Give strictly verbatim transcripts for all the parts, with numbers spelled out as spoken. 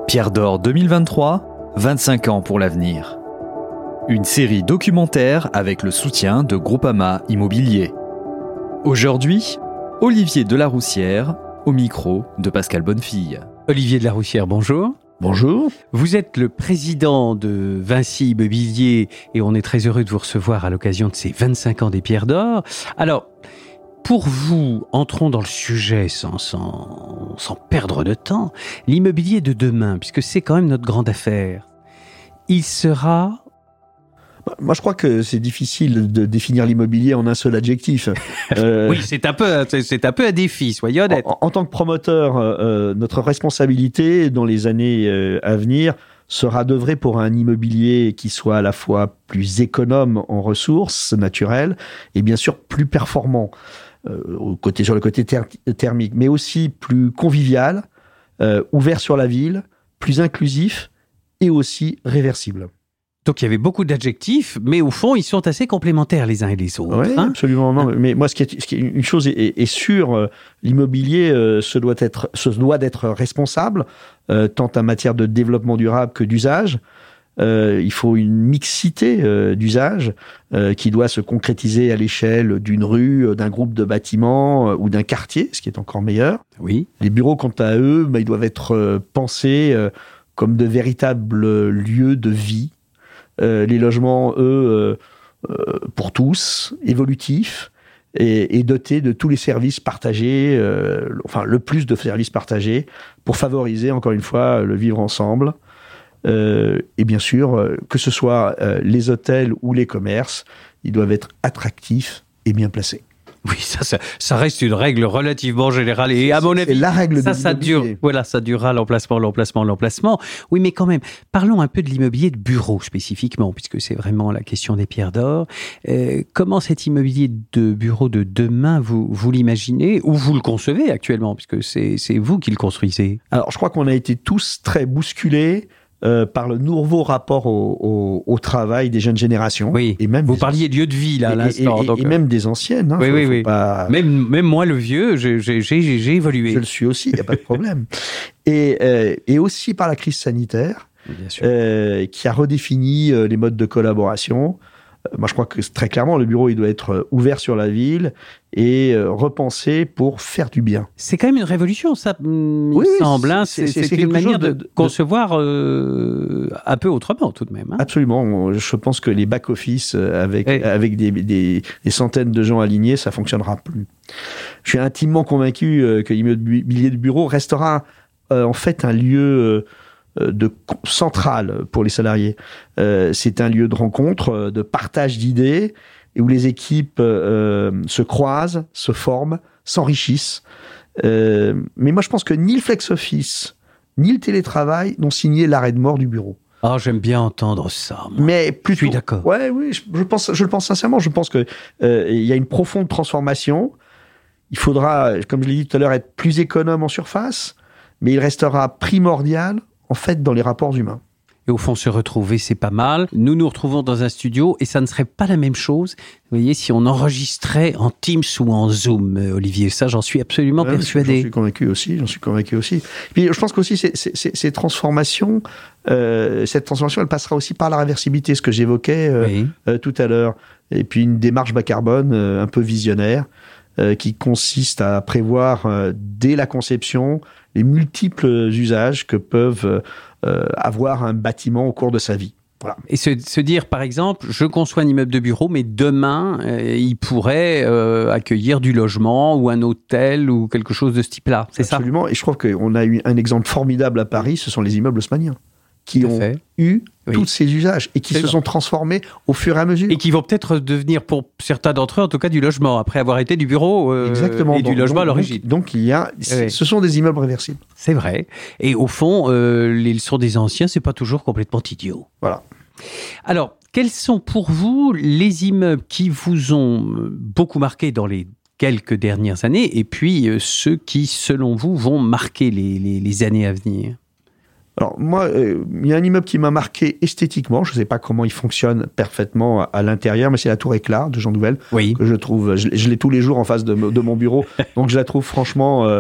Pierre d'Or deux mille vingt-trois, vingt-cinq ans pour l'avenir. Une série documentaire avec le soutien de Groupama Immobilier. Aujourd'hui, Olivier Delaroussière, au micro de Pascal Bonnefille. Olivier Delaroussière, bonjour. Bonjour. Vous êtes le président de Vinci Immobilier et on est très heureux de vous recevoir à l'occasion de ces vingt-cinq ans des Pierres d'Or. Alors, pour vous, entrons dans le sujet sans, sans, sans perdre de temps. L'immobilier de demain, puisque c'est quand même notre grande affaire, il sera... Moi, je crois que c'est difficile de définir l'immobilier en un seul adjectif. Euh, oui, c'est un peu, c'est un peu un défi, soyez honnête. En, en tant que promoteur, euh, notre responsabilité dans les années euh, à venir sera d'œuvrer pour un immobilier qui soit à la fois plus économe en ressources naturelles et bien sûr plus performant euh, au côté, sur le côté ter- thermique, mais aussi plus convivial, euh, ouvert sur la ville, plus inclusif et aussi réversible. Donc, il y avait beaucoup d'adjectifs, mais au fond, ils sont assez complémentaires les uns et les autres. Oui, hein absolument. Non, mais moi, ce qui est, ce qui est une chose est, est, est sûre, l'immobilier euh, se doit être, se doit d'être responsable, euh, tant en matière de développement durable que d'usage. Euh, il faut une mixité euh, d'usage euh, qui doit se concrétiser à l'échelle d'une rue, d'un groupe de bâtiments euh, ou d'un quartier, ce qui est encore meilleur. Oui. Les bureaux, quant à eux, bah, ils doivent être euh, pensés euh, comme de véritables lieux de vie. Euh, les logements, eux, euh, euh, pour tous, évolutifs et, et dotés de tous les services partagés, euh, enfin le plus de services partagés, pour favoriser, encore une fois, le vivre ensemble. Euh, et bien sûr, euh, que ce soit euh, les hôtels ou les commerces, ils doivent être attractifs et bien placés. Oui, ça, ça, ça reste une règle relativement générale. Et à mon avis, c'est la règle ça, de ça dure. Voilà, ça durera l'emplacement, l'emplacement, l'emplacement. Oui, mais quand même, parlons un peu de l'immobilier de bureau spécifiquement, puisque c'est vraiment la question des Pierres d'Or. Euh, comment cet immobilier de bureau de demain, vous, vous l'imaginez ou vous le concevez actuellement, puisque c'est, c'est vous qui le construisez? Alors, je crois qu'on a été tous très bousculés Euh, par le nouveau rapport au, au, au travail des jeunes générations. Oui, et même vous des... parliez de lieu de vie, là, à l'instant. Et, et, donc... et même des anciennes. Hein, oui, faut, oui, faut oui. pas... Même, même moi, le vieux, j'ai, j'ai, j'ai, j'ai évolué. Je le suis aussi, il n'y a pas de problème. et, euh, et aussi par la crise sanitaire, Bien sûr. Euh, qui a redéfini euh, les modes de collaboration. Euh, moi, je crois que très clairement, le bureau, il doit être ouvert sur la ville et euh, repensé pour faire du bien. C'est quand même une révolution, ça, il oui, semble. Hein. C'est, c'est, c'est, c'est c'est une manière de, de, de concevoir euh, un peu autrement, tout de même. Hein. Absolument. Je pense que les back-office avec, Et... avec des, des, des centaines de gens alignés, ça fonctionnera plus. Je suis intimement convaincu euh, que l'immobilier de bureau restera euh, en fait un lieu euh, de central pour les salariés. Euh, c'est un lieu de rencontre, de partage d'idées, et où les équipes euh, se croisent, se forment, s'enrichissent. Euh, mais moi, je pense que ni le flex-office, ni le télétravail n'ont signé l'arrêt de mort du bureau. Ah, oh, j'aime bien entendre ça. Moi. Mais plutôt, je suis d'accord. Ouais, oui, je, je pense, je le pense sincèrement. Je pense que euh, il y a une profonde transformation. Il faudra, comme je l'ai dit tout à l'heure, être plus économe en surface, mais il restera primordial, en fait, dans les rapports humains. Et au fond, se retrouver, c'est pas mal. Nous nous retrouvons dans un studio et ça ne serait pas la même chose, vous voyez, si on enregistrait en Teams ou en Zoom, Olivier. Ça, j'en suis absolument ouais, persuadé. J'en suis convaincu aussi, j'en suis convaincu aussi. Puis, je pense qu'aussi, ces, ces, ces transformations, euh, cette transformation, elle passera aussi par la réversibilité, ce que j'évoquais euh, oui. euh, tout à l'heure. Et puis, une démarche bas carbone euh, un peu visionnaire, euh, qui consiste à prévoir, euh, dès la conception, les multiples usages que peuvent euh, avoir un bâtiment au cours de sa vie. Voilà. Et se, se dire, par exemple, je conçois un immeuble de bureau, mais demain, euh, il pourrait euh, accueillir du logement ou un hôtel ou quelque chose de ce type-là. C'est ça ? Absolument. Et je trouve qu'on a eu un exemple formidable à Paris, ce sont les immeubles haussmanniens, qui ont fait. eu oui. tous ces usages et qui c'est se bon. sont transformés au fur et à mesure. Et qui vont peut-être devenir, pour certains d'entre eux, en tout cas, du logement, après avoir été du bureau euh, Exactement. et donc, du logement donc, à l'origine. Donc, donc il y a, oui. ce sont des immeubles réversibles. C'est vrai. Et au fond, euh, les leçons des anciens, c'est pas toujours complètement idiot. Voilà. Alors, quels sont pour vous les immeubles qui vous ont beaucoup marqué dans les quelques dernières années et puis euh, ceux qui, selon vous, vont marquer les, les, les années à venir ? Alors moi, euh, il y a un immeuble qui m'a marqué esthétiquement. Je ne sais pas comment il fonctionne parfaitement à, à l'intérieur, mais c'est la Tour Éclat de Jean Nouvel. Oui. Que je trouve, je, je l'ai tous les jours en face de, de mon bureau, donc je la trouve franchement euh,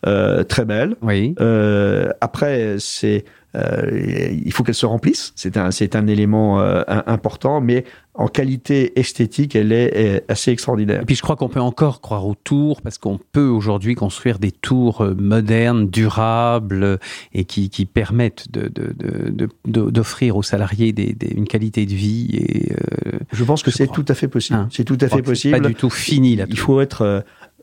euh, très belle. Oui. Euh, après, c'est euh, il faut qu'elle se remplisse. C'est un c'est un élément euh, important, mais en qualité esthétique, elle est, est assez extraordinaire. Et puis je crois qu'on peut encore croire aux tours, parce qu'on peut aujourd'hui construire des tours modernes, durables, et qui, qui permettent de, de, de, de, d'offrir aux salariés des, des, une qualité de vie. Et, euh, je pense que je c'est crois. tout à fait possible. Hein, c'est tout à fait possible. C'est pas du tout fini là. Il faut être... Euh,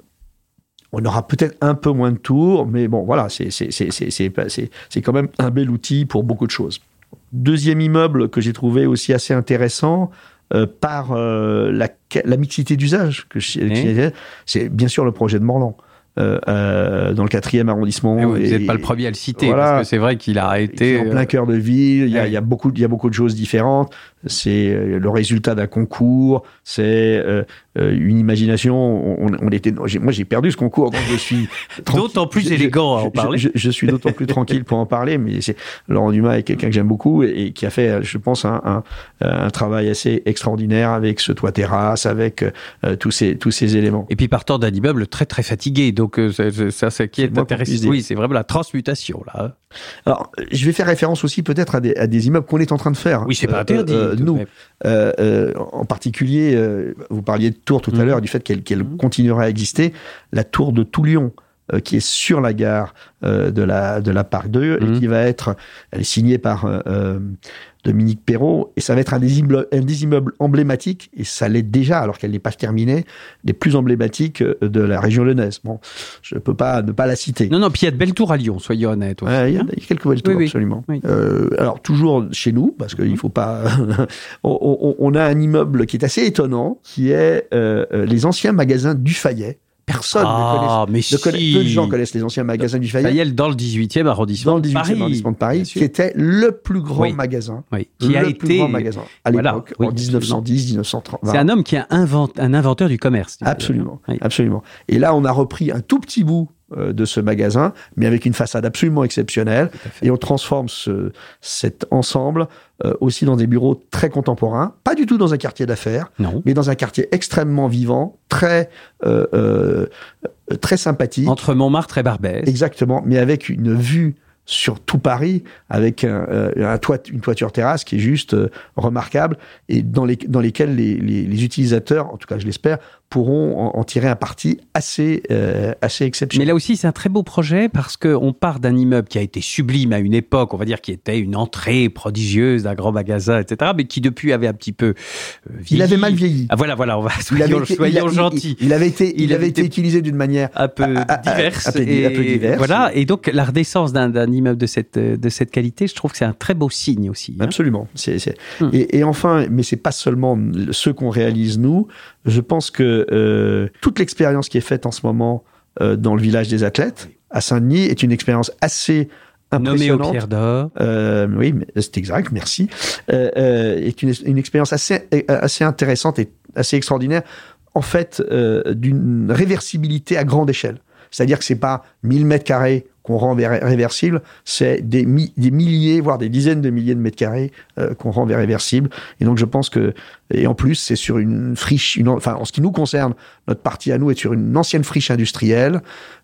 on aura peut-être un peu moins de tours, mais bon, voilà, c'est, c'est, c'est, c'est, c'est, c'est, c'est quand même un bel outil pour beaucoup de choses. Deuxième immeuble que j'ai trouvé aussi assez intéressant, Euh, par euh, la, la mixité d'usage, que je, oui. c'est bien sûr le projet de Morland, euh, euh, dans le quatrième arrondissement. Oui, et, vous n'êtes pas le premier à le citer, voilà, parce que c'est vrai qu'il a été... en plein cœur de ville, il y a, oui. il y a beaucoup, il y a beaucoup de choses différentes. C'est le résultat d'un concours, c'est euh, une imagination. On, on était, j'ai, moi, j'ai perdu ce concours, donc je suis d'autant plus je, élégant je, à en parler. Je, je, je suis d'autant plus tranquille pour en parler, mais c'est, Laurent Dumas est quelqu'un que j'aime beaucoup et, et qui a fait, je pense, un, un, un travail assez extraordinaire avec ce toit terrasse, avec euh, tous ces tous ces éléments. Et puis partant d'un immeuble très très fatigué, donc euh, ça, ça c'est qui est, est intéressant. Oui, c'est vraiment la transmutation là. Alors, je vais faire référence aussi peut-être à des, à des immeubles qu'on est en train de faire. Oui, c'est pas interdit. Euh, euh, nous, euh, euh, en particulier, euh, vous parliez de tour tout à mmh. l'heure, du fait qu'elle, qu'elle mmh. continuera à exister. La tour de Toulion, euh, qui est sur la gare euh, de la de la Parc deux, mmh. et qui va être, elle est signée par euh, Dominique Perrault, et ça va être un des, immeubles, un des immeubles emblématiques, et ça l'est déjà, alors qu'elle n'est pas terminée, les plus emblématiques de la région lyonnaise. Bon, je ne peux pas ne pas la citer. Non, non, puis il y a de belles tours à Lyon, soyez honnête. Il ouais, y, y a quelques belles tours, oui, absolument. Oui. Euh, alors, toujours chez nous, parce qu'il ne faut pas... on, on, on a un immeuble qui est assez étonnant, qui est euh, les anciens magasins Dufayet. Personne ah, ne connaît. Mais ne connaît si. Peu de gens connaissent les anciens magasins du Fayette. Fayette dans le dix-huitième arrondissement. Dans le dix-huitième arrondissement de Paris, qui était le plus grand oui. magasin. Oui. Qui le a plus été. grand magasin à l'époque, voilà. oui, en dix-neuf cent dix, dix-neuf cent trente. C'est un homme qui est invent... un inventeur du commerce. Absolument. Oui. Absolument. Et là, on a repris un tout petit bout de ce magasin, mais avec une façade absolument exceptionnelle. Et on transforme ce, cet ensemble euh, aussi dans des bureaux très contemporains, pas du tout dans un quartier d'affaires, non. mais dans un quartier extrêmement vivant, très euh, euh, très sympathique. Entre Montmartre et Barbès. Exactement, mais avec une vue sur tout Paris, avec un, un toit, une toiture terrasse qui est juste euh, remarquable, et dans, les, dans lesquels les, les, les utilisateurs, en tout cas je l'espère, pourront en, en tirer un parti assez, euh, assez exceptionnel. Mais là aussi, c'est un très beau projet, parce qu'on part d'un immeuble qui a été sublime à une époque, on va dire, qui était une entrée prodigieuse d'un grand magasin, et cetera, mais qui depuis avait un petit peu euh, vieilli. Il avait mal vieilli. Ah, voilà, voilà, on va, soyons, été, soyons il, gentils. Il, il avait été, il, il avait été utilisé d'une manière un peu à, à, diverse. À, à, et, un peu diverse. Voilà, et donc la redescence d'un, d'un immeuble de cette, de cette qualité, je trouve que c'est un très beau signe aussi. Hein. Absolument. C'est, c'est... Hum. Et, et enfin, mais c'est pas seulement ce qu'on réalise nous, je pense que euh, toute l'expérience qui est faite en ce moment euh, dans le village des athlètes, à Saint-Denis, est une expérience assez impressionnante. Nommé aux Pierres d'Or. Euh, oui, c'est exact, merci. Euh, euh, est une, une expérience assez, assez intéressante et assez extraordinaire, en fait, euh, d'une réversibilité à grande échelle. C'est-à-dire que c'est pas mille mètres carrés qu'on rend réversible, c'est des, mi- des milliers, voire des dizaines de milliers de mètres carrés euh, qu'on rend réversible. Et donc je pense que, et en plus c'est sur une friche, une, enfin en ce qui nous concerne, notre partie à nous est sur une ancienne friche industrielle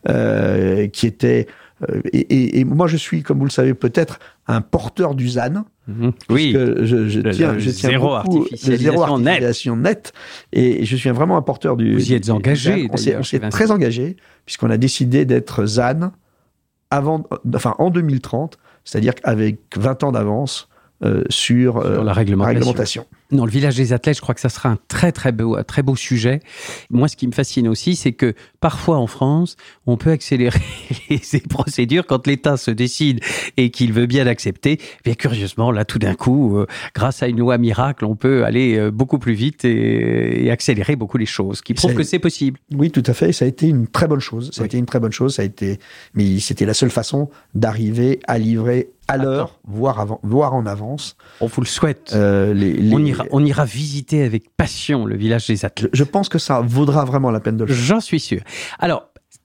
euh, qui était, euh, et, et, et moi je suis, comme vous le savez peut-être, un porteur du Z A N. Mmh. Oui, je, je, le, tiens, le je tiens zéro beaucoup, artificialisation, le zéro artificialisation net. net. Et je suis vraiment un porteur du. Vous y êtes engagé. On s'est, on s'est très engagé puisqu'on a décidé d'être Z A N avant, enfin en deux mille trente, c'est-à-dire avec vingt ans d'avance euh, sur, euh, sur la réglementation. la réglementation. Dans le village des athlètes, je crois que ça sera un très très beau, un très beau sujet. Moi, ce qui me fascine aussi, c'est que parfois en France, on peut accélérer ces procédures quand l'État se décide et qu'il veut bien l'accepter. Bien curieusement, là, tout d'un coup, euh, grâce à une loi miracle, on peut aller euh, beaucoup plus vite et, et accélérer beaucoup les choses, qui prouve que c'est possible. Oui, tout à fait. Ça a été une très bonne chose. Ça a oui. été une très bonne chose. Ça a été, mais c'était la seule façon d'arriver à livrer à l'heure, voire avant, voire en avance. On vous le souhaite. Euh, les, les... On ira, on ira visiter avec passion le village des athlètes. Je, je pense que ça vaudra vraiment la peine de le faire. J'en suis sûr. Alors,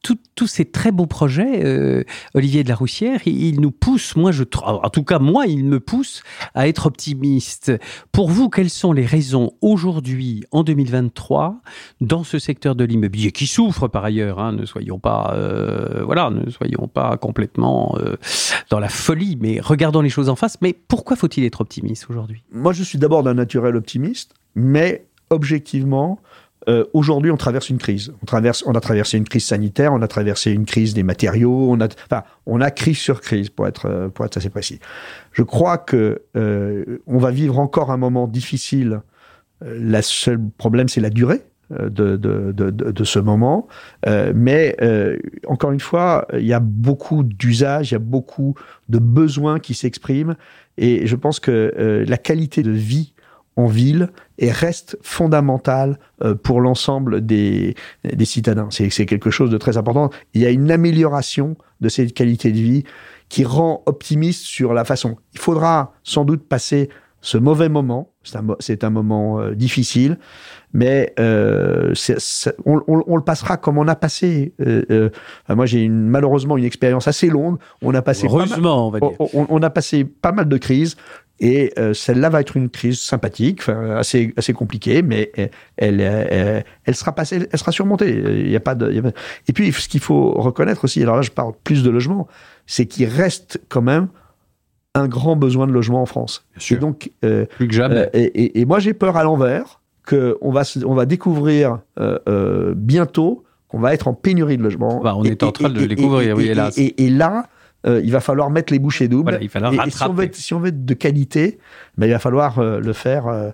tous ces très beaux projets, euh, Olivier de la Roussière, il, il nous pousse, moi je, en tout cas moi, il me pousse à être optimiste. Pour vous, quelles sont les raisons aujourd'hui, en deux mille vingt-trois, dans ce secteur de l'immobilier qui souffre par ailleurs, hein, ne soyons pas, euh, voilà, ne soyons pas complètement euh, dans la folie, mais regardons les choses en face. Mais pourquoi faut-il être optimiste aujourd'hui ? Moi, je suis d'abord d'un naturel optimiste, mais objectivement, Euh, aujourd'hui, on traverse une crise. On traverse, on a traversé une crise sanitaire, on a traversé une crise des matériaux, on a, enfin, on a crise sur crise, pour être, pour être assez précis. Je crois que euh, on va vivre encore un moment difficile. Euh, le seul problème, c'est la durée de, de, de, de, de ce moment. Euh, mais euh, encore une fois, il y a beaucoup d'usages, il y a beaucoup de besoins qui s'expriment, et je pense que euh, la qualité de vie en ville et reste fondamental euh, pour l'ensemble des, des citadins. C'est, c'est quelque chose de très important. Il y a une amélioration de cette qualité de vie qui rend optimiste sur la façon. Il faudra sans doute passer ce mauvais moment. C'est un, c'est un moment euh, difficile, mais euh, c'est, c'est, on, on, on le passera comme on a passé. Euh, euh, moi, j'ai une, malheureusement une expérience assez longue. On a passé Heureusement, pas mal, on va dire. On, on a passé pas mal de crises. Et euh, celle-là va être une crise sympathique, enfin, assez assez compliquée, mais elle elle, elle, elle sera passée, elle sera surmontée. Il y a pas de. Il y a pas... Et puis ce qu'il faut reconnaître aussi, alors là je parle plus de logement, c'est qu'il reste quand même un grand besoin de logement en France. Bien sûr. Et donc euh, plus que jamais. Euh, et, et, et moi j'ai peur à l'envers que on va on va découvrir euh, euh, bientôt qu'on va être en pénurie de logement. Bah, on et, est en train et, de le et, découvrir, et, oui, et, hélas. Et, et, et là. Euh, il va falloir mettre les bouchées doubles. Voilà, il va falloir et, rattraper. et si on veut être, si on veut être de qualité, ben, il va falloir euh, le faire, euh,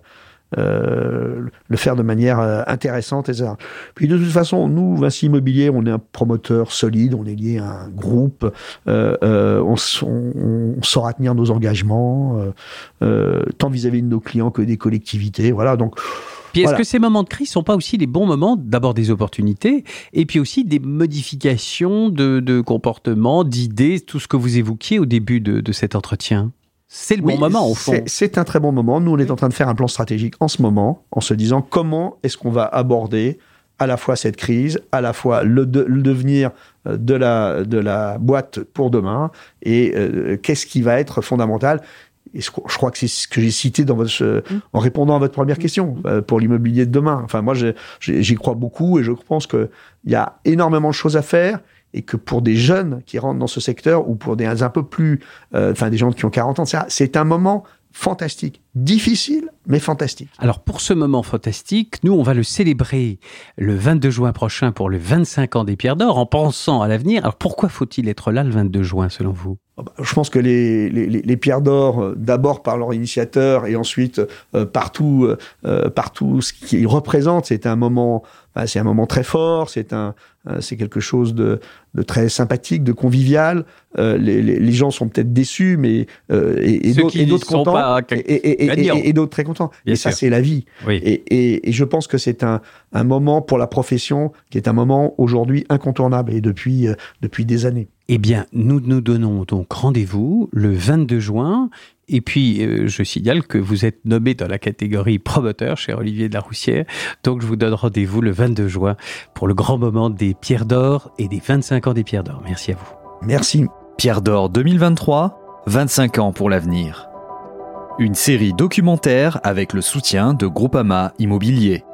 euh, le faire de manière euh, intéressante, et cetera. Puis de toute façon, nous, Vinci Immobilier, on est un promoteur solide, on est lié à un groupe, euh, euh, on, on, on saura tenir nos engagements, euh, euh, tant vis-à-vis de nos clients que des collectivités. Voilà, donc. Puis est-ce Voilà. que ces moments de crise sont pas aussi les bons moments, d'abord des opportunités, et puis aussi des modifications de, de comportement, d'idées, tout ce que vous évoquiez au début de, de cet entretien ? C'est le Oui, bon moment, au fond. C'est, c'est un très bon moment. Nous, on est en train de faire un plan stratégique en ce moment, en se disant comment est-ce qu'on va aborder à la fois cette crise, à la fois le, de, le devenir de la, de la boîte pour demain, et euh, qu'est-ce qui va être fondamental. Et je crois que c'est ce que j'ai cité dans votre, euh, mmh. en répondant à votre première question, euh, pour l'immobilier de demain. Enfin, moi, je, j'y crois beaucoup, et je pense qu'il y a énormément de choses à faire, et que pour des jeunes qui rentrent dans ce secteur, ou pour des un peu plus, euh, enfin, des gens qui ont quarante ans, c'est un moment fantastique, difficile, mais fantastique. Alors, pour ce moment fantastique, nous, on va le célébrer le vingt-deux juin prochain pour le vingt-cinq ans des Pierres d'Or, en pensant à l'avenir. Alors, pourquoi faut-il être là le vingt-deux juin, selon vous ? Je pense que les, les, les Pierres d'Or, euh, d'abord par leur initiateur, et ensuite euh, partout, euh, partout ce qu'ils représentent, c'est un moment, enfin, c'est un moment très fort, c'est un, euh, c'est quelque chose de, de très sympathique, de convivial. Euh, les, les, les gens sont peut-être déçus, mais euh, et, et, d'autres, et d'autres contents, pas... et, et, et, et, et d'autres très contents. Bien et sûr. Ça, c'est la vie. Oui. Et, et, et je pense que c'est un, un moment pour la profession qui est un moment aujourd'hui incontournable, et depuis, euh, depuis des années. Eh bien, nous nous donnons donc rendez-vous le vingt-deux juin. Et puis, euh, je signale que vous êtes nommé dans la catégorie promoteur, cher Olivier de la Roussière. Donc, je vous donne rendez-vous le vingt-deux juin pour le grand moment des Pierres d'Or et des vingt-cinq ans des Pierres d'Or. Merci à vous. Merci. Pierres d'Or deux mille vingt-trois, vingt-cinq ans pour l'avenir. Une série documentaire avec le soutien de Groupama Immobilier.